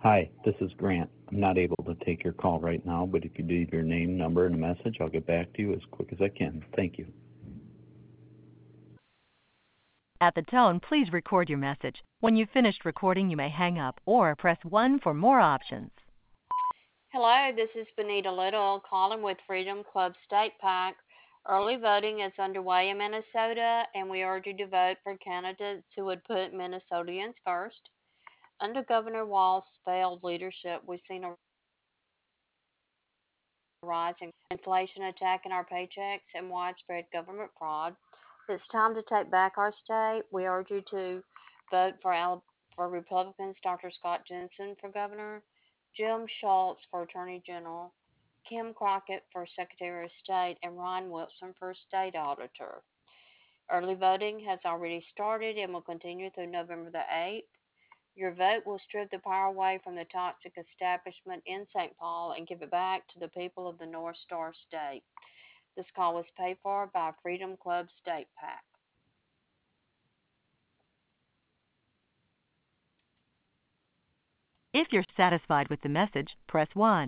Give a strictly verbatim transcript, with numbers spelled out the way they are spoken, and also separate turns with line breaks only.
Hi, this is Grant. I'm not able to take your call right now, but if you leave your name, number, and a message, I'll get back to you as quick as I can. Thank you.
At the tone, please record your message. When you've finished recording, you may hang up or press one for more options.
Hello, this is Benita Little calling with Freedom Club State PAC. Early voting is underway in Minnesota, and we urge you to vote for candidates who would put Minnesotans first. Under Governor Walz's failed leadership, we've seen a rise in inflation attacking our paychecks and widespread government fraud. It's time to take back our state. We urge you to vote for Al- for Republicans Doctor Scott Jensen for governor, Jim Schultz for attorney general, Kim Crockett for secretary of state, and Ron Wilson for state auditor. Early voting has already started and will continue through November the eighth. Your vote will strip the power away from the toxic establishment in Saint Paul and give it back to the people of the North Star State. This call was paid for by Freedom Club State PAC.
If you're satisfied with the message, press one.